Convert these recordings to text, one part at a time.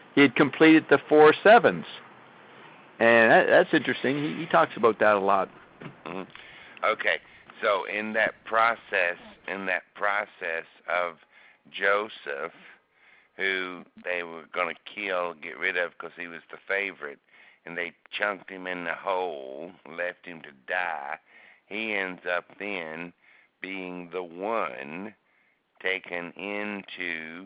He had completed the 4 sevens. And that's interesting. He talks about that a lot. Mm-hmm. Okay, so in that process of Joseph, who they were going to get rid of because he was the favorite, and they chunked him in the hole, left him to die, he ends up then being the one taken into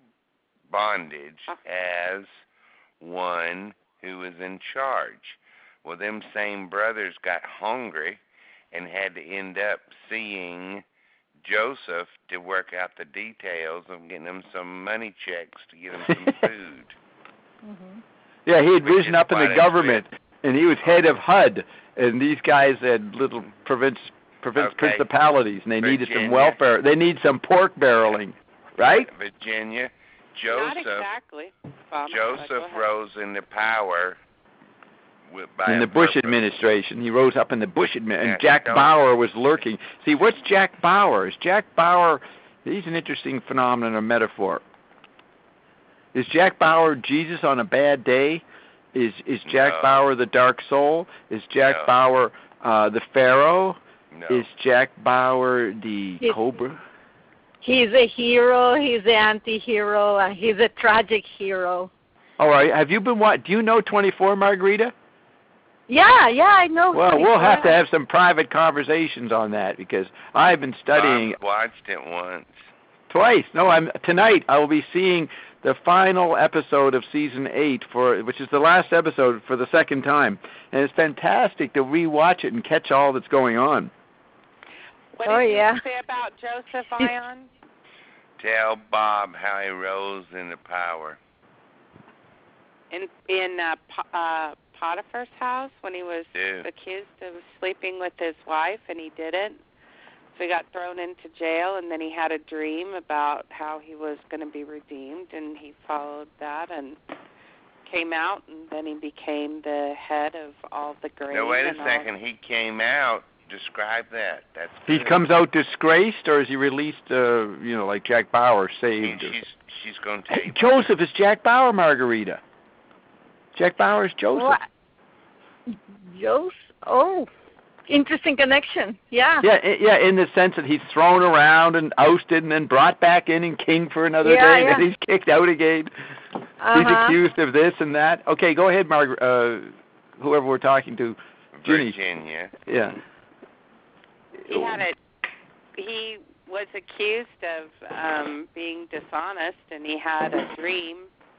bondage as one who was in charge. Well, them same brothers got hungry and had to end up seeing Joseph to work out the details of getting them some money checks to get them some food. Mm-hmm. Yeah, he had risen up in the government, and he was head of HUD, and these guys had little principalities, and they needed some welfare. They need some pork barreling, right? Virginia, Not exactly. Joseph rose into power in the Bush administration. He rose up in the Bush administration, and Jack Bauer was lurking. See, what's Jack Bauer? Is Jack Bauer, he's an interesting phenomenon or metaphor. Is Jack Bauer Jesus on a bad day? Is Jack Bauer the dark soul? Is Jack Bauer the Pharaoh? No. Is Jack Bauer the Cobra? He's a hero. He's an anti-hero. He's a tragic hero. All right. Have you been do you know 24, Margarita? Yeah, I know. Well, we'll have to have some private conversations on that because I've been studying. I've watched it once. Twice. No, tonight I will be seeing the final episode of season 8 which is the last episode for the second time, and it's fantastic to rewatch it and catch all that's going on. What did you say about Joseph, Ion? Tell Bob how he rose into power. In Potiphar's house when he was accused of sleeping with his wife, and he didn't. So he got thrown into jail, and then he had a dream about how he was going to be redeemed, and he followed that and came out, and then he became the head of all the grain. Now, wait a second. He came out. Describe that. That's good. He comes out disgraced, or is he released, like Jack Bauer saved? She's going to take Joseph is Jack Bauer, Margarita. Jack Bauer is Joseph. What? Joseph? Oh, interesting connection. Yeah. Yeah, in the sense that he's thrown around and ousted and then brought back in and king for another day, and then he's kicked out again. He's accused of this and that. Okay, go ahead, whoever we're talking to. Virginia. Yeah. He was accused of being dishonest, and he had a dream.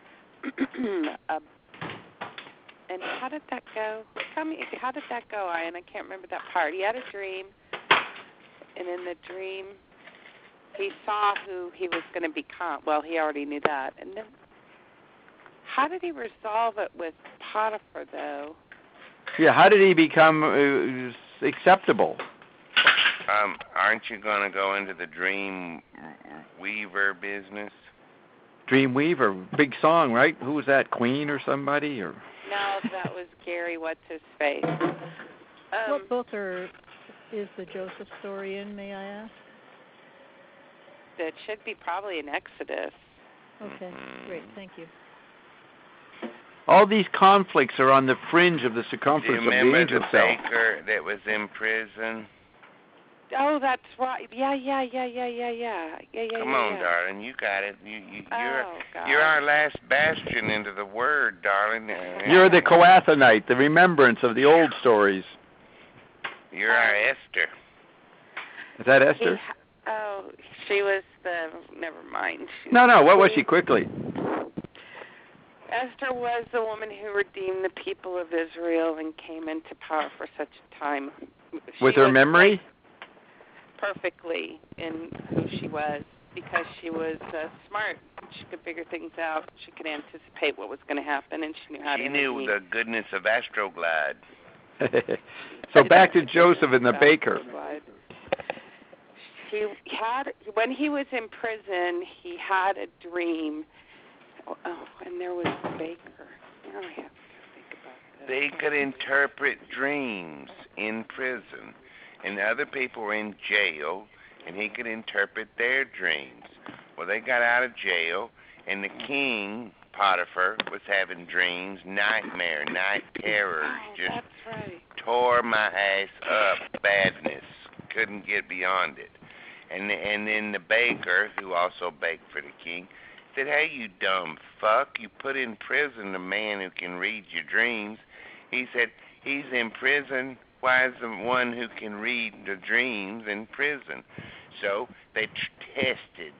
And how did that go? Tell me, how did that go, Ian? I can't remember that part. He had a dream, and in the dream, he saw who he was going to become. Well, he already knew that. And then, how did he resolve it with Potiphar, though? Yeah, how did he become acceptable? Aren't you going to go into the Dream Weaver business? Dream Weaver, big song, right? Who was that, Queen or somebody? Or no, that was Gary. What's his face? What book is the Joseph story in? May I ask? It should be probably in Exodus. Okay, great, thank you. All these conflicts are on the fringe of the circumference of the angel cell. Do you remember the baker that was in prison? Oh, that's right. Yeah. Come on, darling, you got it. You're our last bastion into the Word, darling. You're the Coathonite, the remembrance of the old stories. You're our Esther. Is that Esther? She was the. Never mind. No. What was she? Quickly. Esther was the woman who redeemed the people of Israel and came into power for such a time. With her memory? Perfectly in who she was, because she was smart. She could figure things out. She could anticipate what was going to happen, and she knew how to. She knew the goodness of Astroglide. So back to Joseph and the baker. When he was in prison, he had a dream. And there was the baker. Now I have to think about this. They could interpret dreams in prison. And other people were in jail, and he could interpret their dreams. Well, they got out of jail, and the king, Potiphar was having dreams, night terrors, just that's right. tore my ass up, badness. Couldn't get beyond it. And then the baker, who also baked for the king, said, "Hey, you dumb fuck, you put in prison a man who can read your dreams." He said, "He's in prison. Why is the one who can read the dreams in prison?" So they tested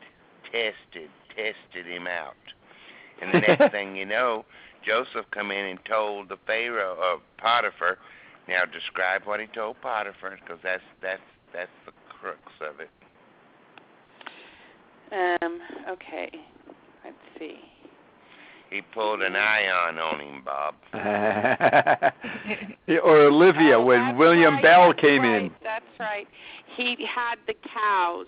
him out. And the next thing you know, Joseph come in and told the Pharaoh, Potiphar. Now describe what he told Potiphar, because that's the crux of it. Okay. Let's see. He pulled an ion on him, Bob. Or Olivia when William Bell came in. That's right. He had the cows.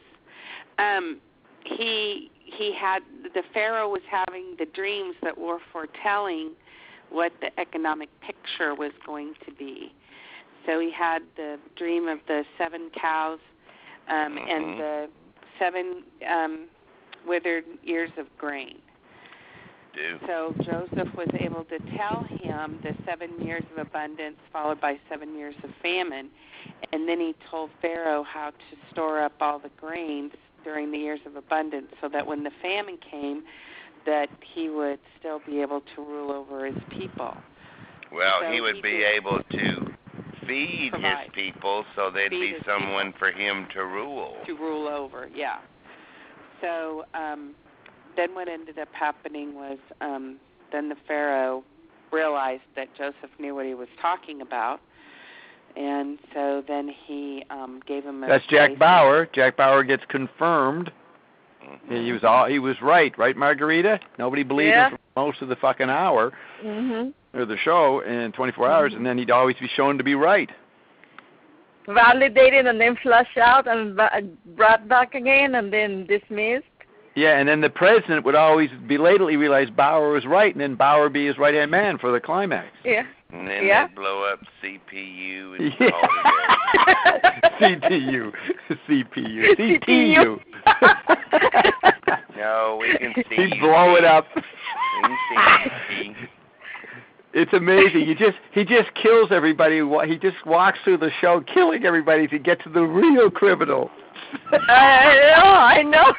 He had, the Pharaoh was having the dreams that were foretelling what the economic picture was going to be. So he had the dream of the 7 cows and the 7 withered ears of grain. So Joseph was able to tell him the 7 years of abundance followed by 7 years of famine, and then he told Pharaoh how to store up all the grains during the years of abundance so that when the famine came, that he would still be able to rule over his people. Well, so he would be able to feed his people, so there'd be someone for him to rule. To rule over, yeah. So then what ended up happening was then the Pharaoh realized that Joseph knew what he was talking about, and so then he gave him a... That's Jack Bauer. Jack Bauer gets confirmed. He was right, Margarita? Nobody believed him for most of the fucking hour or the show in 24 hours, and then he'd always be shown to be right. Validated and then flushed out and brought back again and then dismissed. Yeah, and then the president would always belatedly realize Bauer was right, and then Bauer be his right-hand man for the climax. Yeah. And then they'd blow up CPU and CTU. No, we can see He'd blow it up. We can see It's amazing. He just kills everybody. He just walks through the show killing everybody to get to the real criminal. I know.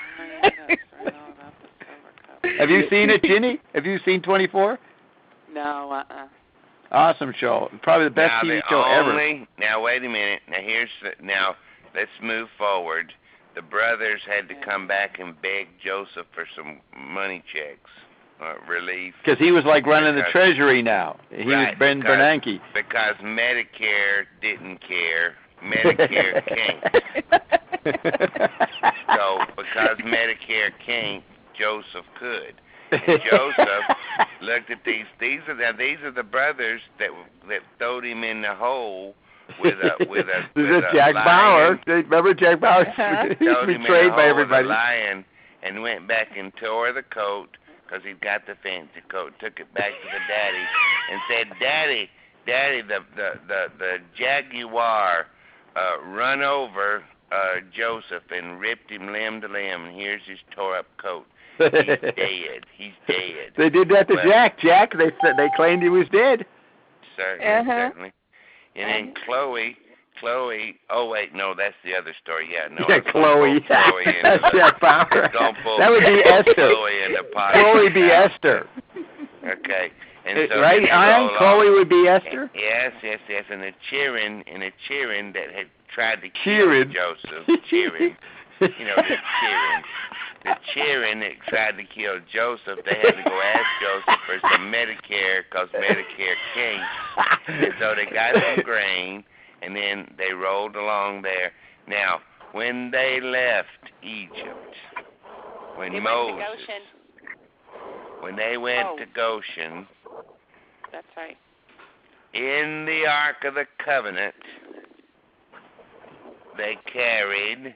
Have you seen it, Ginny? Have you seen 24? No, Awesome show. Probably the best TV show ever. Now, wait a minute. Now, let's move forward. The brothers had to come back and beg Joseph for some money checks, relief. Because he was like running the treasury now. He was Ben Bernanke. Because Medicare didn't care. Medicare can't. So, because Medicare can't, Joseph could. And Joseph looked at these. These are the brothers that throwed him in the hole with a Jack lion. Bauer. Remember Jack Bauer? He was betrayed by everybody. With a lion, and went back and tore the coat because he'd got the fancy coat. Took it back to the daddy and said, "Daddy, the Jaguar run over Joseph and ripped him limb to limb. And here's his tore up coat. He's dead. He's dead." They did that to Jack. They claimed he was dead. Certainly. And then Chloe. Oh wait, no, that's the other story. Yeah, no. Yeah, Chloe. That's Jack Bauer. That would be Esther. Chloe be Esther. Okay. And so right, Ian? Chloe would be Esther? Yes. And a cheering that had tried to kill Joseph. Cheering. You know, the cheering that tried to kill Joseph, they had to go ask Joseph for some Medicare because Medicare can't. And so they got some grain, and then they rolled along there. Now, when they left Egypt, when they went to Goshen, that's right. In the Ark of the Covenant, they carried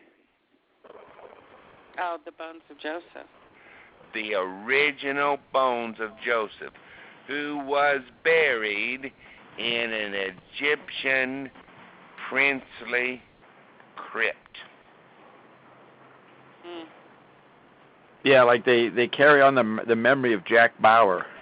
the bones of Joseph. The original bones of Joseph, who was buried in an Egyptian princely crypt. Yeah, like they carry on the memory of Jack Bauer.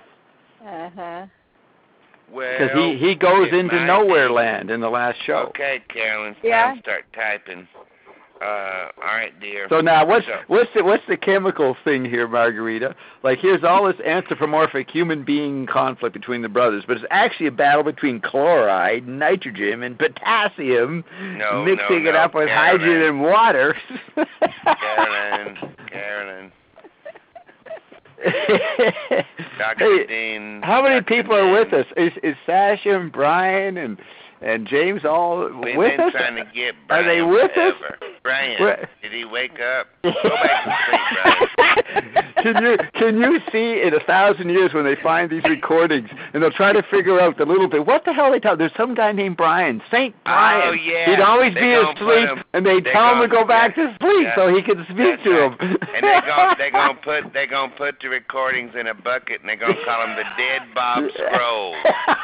Uh-huh. Well, because he goes into nowhere land in the last show. Okay, Carolyn, it's Yeah. time to start typing. All right, dear. So now, what's the chemical thing here, Margarita? Like, here's all this anthropomorphic human being conflict between the brothers, but it's actually a battle between chloride, nitrogen, and potassium, mixing it up with hydrogen and water. Carolyn. Hey, Dean, how many people are with us? Is Sasha and Brian and James all We've with been us? trying to get Brian Are they with forever. us? Brian, did he wake up? Go back to sleep, Brian. Can you see in 1,000 years when they find these recordings and they'll try to figure out the little bit, what the hell they tell? There's some guy named Brian, Saint Brian. Oh, yeah. He'd always be asleep, and they tell him to go back to sleep so he can speak to him. And they're gonna put the recordings in a bucket, and they're gonna call them the Dead Bob Scrolls.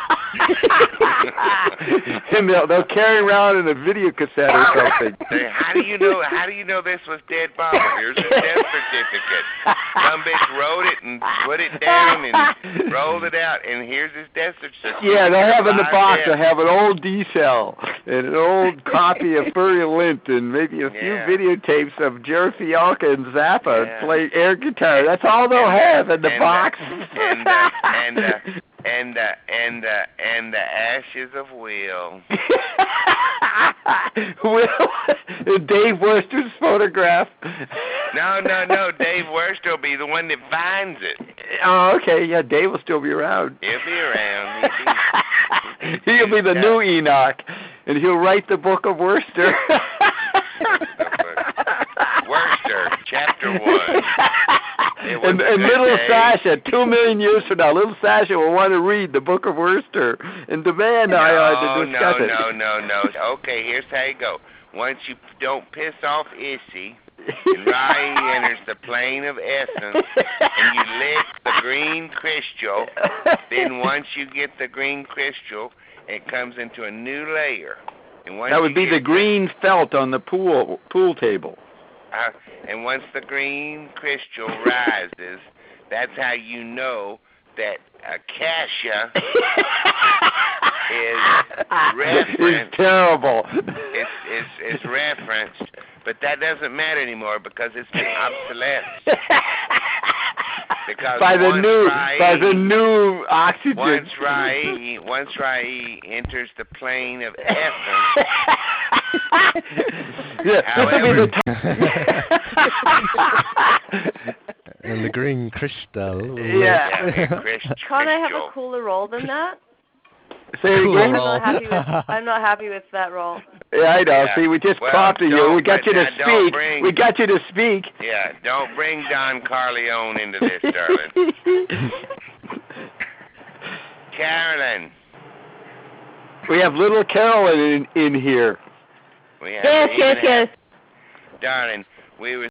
And they'll carry around in a video cassette or something. How do you know this was Dead Bob? Here's his death certificate. Some bitch wrote it and put it down and rolled it out, and here's his death certificate. Yeah, they'll have in the box, they'll have an old D-cell and an old copy of Furry Lint and maybe a few videotapes of Jerry Fialka and Zappa play air guitar. That's all they'll have in the box. And the ashes of Will. Will, Dave Worster's photograph. No. Dave Worster will be the one that finds it. Oh, okay. Yeah, Dave will still be around. He'll be around. He'll be the new Enoch, and he'll write the book of Worster. Worster, chapter 1. And little Sasha, 2 million years from now, little Sasha will want to read the Book of Worster and demand to discuss it. No. Okay, here's how you go. Once you don't piss off Issy, and Rai enters the plane of essence, and you lick the green crystal, then once you get the green crystal, it comes into a new layer. And once that would be the green felt on the pool table. And once the green crystal rises, that's how you know that Akasha is referenced. It's terrible. It's referenced, but that doesn't matter anymore because it's been obsolesced. Because by the new oxygen. Once Rai enters the plane of essence. However, and the green crystal. Yeah. Can't I have a cooler role than that? Say it again. I'm not happy with that role. Yeah, I know. See, we just prompted you. We got you to speak. We got you to speak. Yeah, don't bring Don Carleone into this, darling. Carolyn. We have little Carolyn in here. Yes. Darling, we were